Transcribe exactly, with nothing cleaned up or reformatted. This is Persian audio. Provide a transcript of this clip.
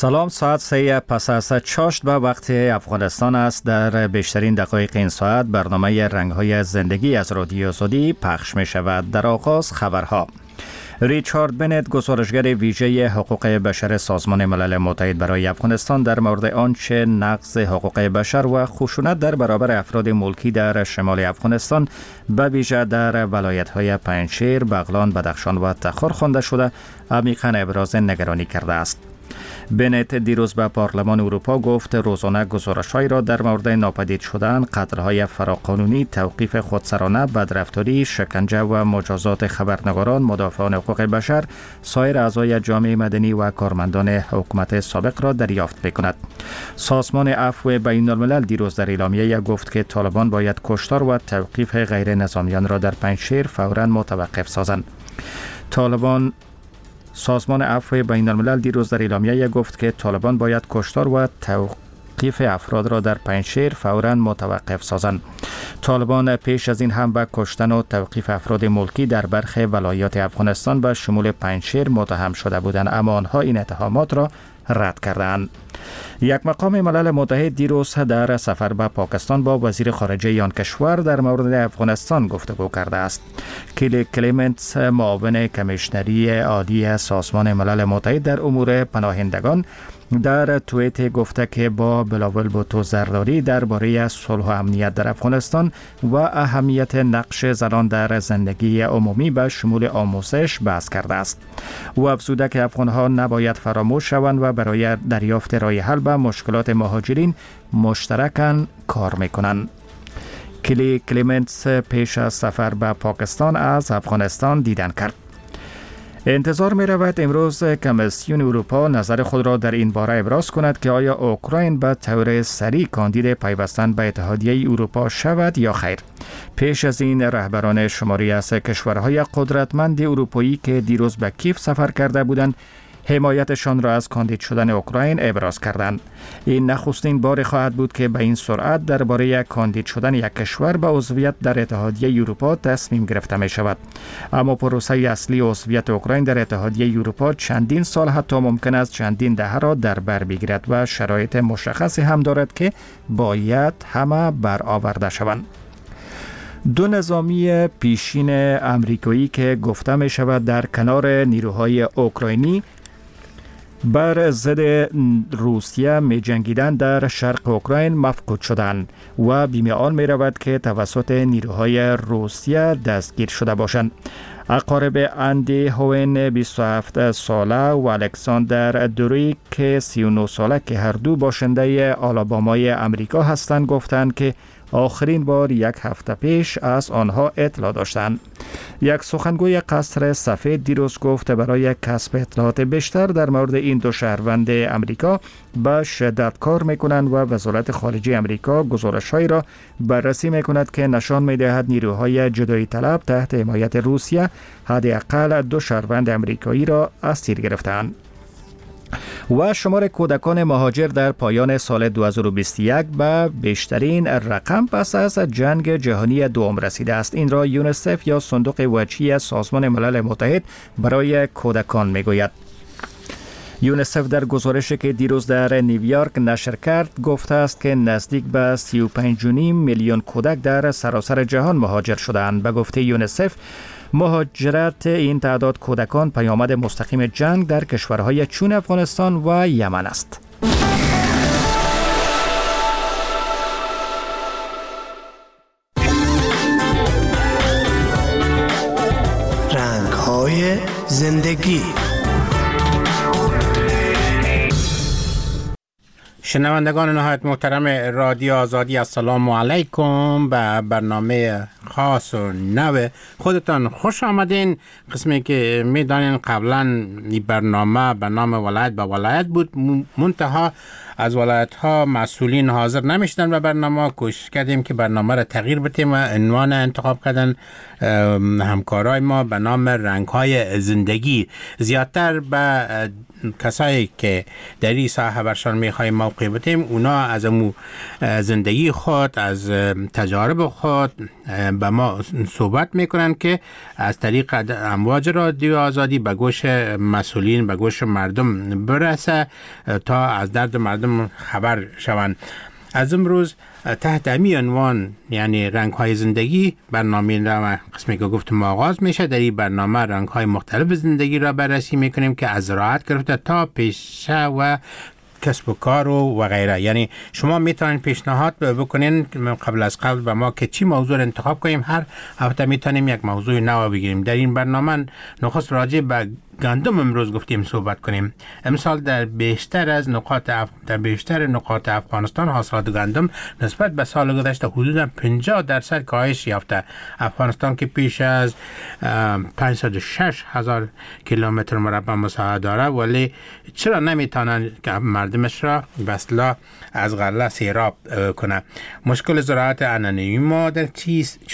سلام، ساعت سه پس از چاشت به وقت افغانستان است. در بیشترین دقایق این ساعت برنامه رنگ‌های زندگی از رادیو آزادی پخش می شود. در آغاز خبرها. ریچارد بنت، گزارشگر ویژه حقوق بشر سازمان ملل متحد برای افغانستان، در مورد آنچه نقض حقوق بشر و خشونت در برابر افراد ملکی در شمال افغانستان به ویژه در ولایت‌های پنجشیر، بغلان، بدخشان و تخار خوانده شده، عمیقاً ابراز نگرانی کرده است. بنت دیروز به پارلمان اروپا گفت روزانه گزارش‌هایی را در مورد ناپدید شدن، قتل‌های فراقانونی، توقیف خودسرانه، بدرفتاری، شکنجه و مجازات خبرنگاران، مدافعان حقوق بشر، سایر اعضای جامعه مدنی و کارمندان حکومت سابق را دریافت می‌کند. سازمان عفو بین‌الملل دیروز در اعلامیه گفت که طالبان باید کشتار و توقیف غیر نظامیان را در پنجشیر فوراً متوقف سازند. طالبان سازمان عفو بین الملل دیروز در اعلامیه گفت که طالبان باید کشتار و توقیف افراد را در پنجشیر فوراً متوقف سازند. طالبان پیش از این هم به کشتن و توقیف افراد ملکی در برخی ولایات افغانستان به شمول پنجشیر متهم شده بودند، اما آنها این اتهامات را رد کردند. یک مقام ملل متحد دیروز در سفر به پاکستان با وزیر خارجه آن کشور در مورد افغانستان گفتگو کرده است. کلی کلیمنت، معاون کمیشنری عالی سازمان ملل متحد در امور پناهندگان، در توییت گفته که با بلاول بوتو زرداری درباره صلح و امنیت در افغانستان و اهمیت نقش زنان در زندگی عمومی به شمول آموزش بحث کرده است. او افزوده که افغانها نباید فراموش شوند و برای دریافت راه حل به مشکلات مهاجرین مشترکاً کار میکنند. کلی کلیمنتس پیش از سفر به پاکستان از افغانستان دیدن کرد. انتظار می رود امروز کمیسیون اروپا نظر خود را در این باره ابراز کند که آیا اوکراین به طور سریع کاندید پیوستن به اتحادیه اروپا شود یا خیر. پیش از این رهبران شماری از کشورهای قدرتمند اروپایی که دیروز به کیف سفر کرده بودند حمایتشان را از کاندید شدن اوکراین ابراز کردند. این نخستین بار خواهد بود که به این سرعت درباره کاندید شدن یک کشور به عضویت در اتحادیه اروپا تصمیم گرفته می شود. اما پروسه اصلی عضویت اوکراین در اتحادیه اروپا چندین سال، حتی ممکن است چندین دهه را در بر بگیرد و شرایط مشخصی هم دارد که باید همه برآورده شوند. دو نظامی پیشین امریکایی که گفته می شود در کنار نیروهای اوکراینی بر ضد روسیه می جنگیدند در شرق اوکراین مفقود شدند و بیمه آن می رود که توسط نیروهای روسیه دستگیر شده باشند. اقارب اندی هوین بیست و هفت ساله و الکساندر دوری که سی و نه ساله که هر دو باشنده آلابامای امریکا هستند گفتند که آخرین بار یک هفته پیش از آنها اطلاع داشتند. یک سخنگوی قصر سفید دیروز گفت برای کسب اطلاعات بیشتر در مورد این دو شهروند امریکا به شدت کار میکنند و وزارت خارجه امریکا گزارش‌هایی را بررسی میکند که نشان میدهد نیروهای جدایی طلب تحت حمایت روسیه حداقل دو شهروند امریکایی را اسیر گرفتند. و شمار کودکان مهاجر در پایان سال دو هزار و بیست و یک به بیشترین رقم پس از جنگ جهانی دوم رسیده است. این را یونیسف یا صندوق وجهی سازمان ملل متحد برای کودکان میگوید. یونیسف در گزارشی که دیروز در نیویورک نشر کرد گفته است که نزدیک به سی و پنج و نیم میلیون کودک در سراسر جهان مهاجر شدند. به گفته یونیسف، مهاجرت این تعداد کودکان پیامد مستقیم جنگ در کشورهای چون افغانستان و یمن است. رنگ‌های زندگی. شنوندگان نهایت محترم رادیو آزادی، السلام علیکم. به برنامه خاص و نو خودتان خوش آمدین. قسمی که میدانین قبلا این برنامه به نام ولایت به ولایت بود، منتها از ولایت ها مسئولین حاضر نمیشدن و برنامه کوشش کردیم که برنامه را تغییر بدیم و عنوان انتخاب کردن همکارای ما به نام رنگ‌های زندگی. زیادتر به کسایی که در این ساحه برشان میخوایم موقع بدیم، اونا از امو زندگی خود، از تجارب خود به ما صحبت میکنن که از طریق امواج رادیو آزادی به گوش مسئولین، به گوش مردم برسه تا از درد مردم خبر شوند. از امروز تحت امی عنوان، یعنی رنگ های زندگی، برنامه را قسمی که گفتم آغاز میشه. در این برنامه رنگ های مختلف زندگی را بررسی میکنیم که از زراعت گرفته تا پیشه و کسب و کار و, و غیره. یعنی شما میتونید پیشنهاد بکنین قبل از قبل به ما که چی موضوع انتخاب کنیم. هر هفته میتونیم یک موضوع نو بگیریم. در این برنامه نخست راجع به گندم امروز گفتیم صحبت کنیم. امسال در بیشتر از نقاط اف... در بیشتر نقاط افغانستان حاصلات گندم نسبت به سال گذشته حدود پنجاه درصد کاهش یافته. افغانستان که پیش از پانصد و شش هزار کیلومتر مربع مساحت داره، ولی چرا نمیتونن که مردمش را به اصطلاح از غله سیراب کنه؟ مشکل زراعت عنعنوی ما در چیست؟